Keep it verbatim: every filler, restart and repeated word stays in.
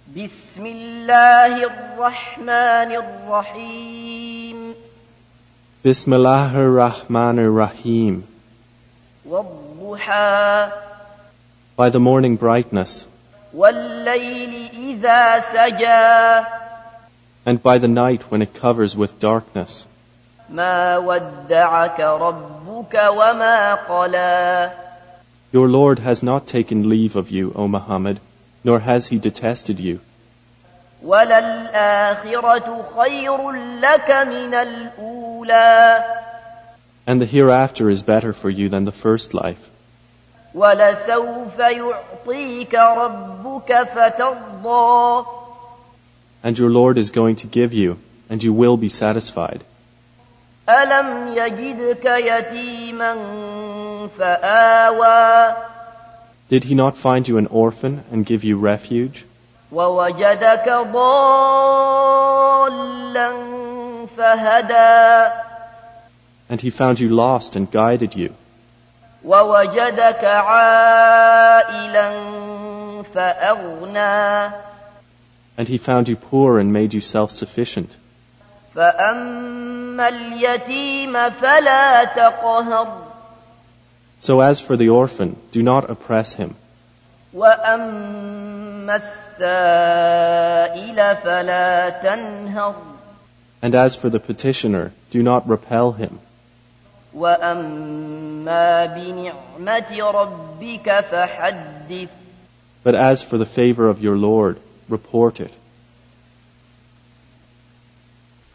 بسم الله الرحمن الرحيم بسم الله الرحمن الرحيم والضحى By the morning brightness, والليل إذا سجى and by the night when it covers with darkness. ما ودعك ربك وما قلى Your Lord has not taken leave of you, O Muhammad, nor has he detested you. وللآخرة خير لك من الأولى And the hereafter is better for you than the first life. ولسوف يعطيك ربك فترضى And your Lord is going to give you, and you will be satisfied. ألم يجدك يتيما فآوى Did he not find you an orphan and give you refuge? ووجدك ضالا فهدى And he found you lost and guided you. ووجدك عائلا فأغنى And he found you poor and made you self-sufficient. فأما اليتيم فلا تقهر So as for the orphan, do not oppress him. وأما السائل فلا تنهر And as for the petitioner, do not repel him. وأما بنعمة ربك فحدث But as for the favor of your Lord, report it.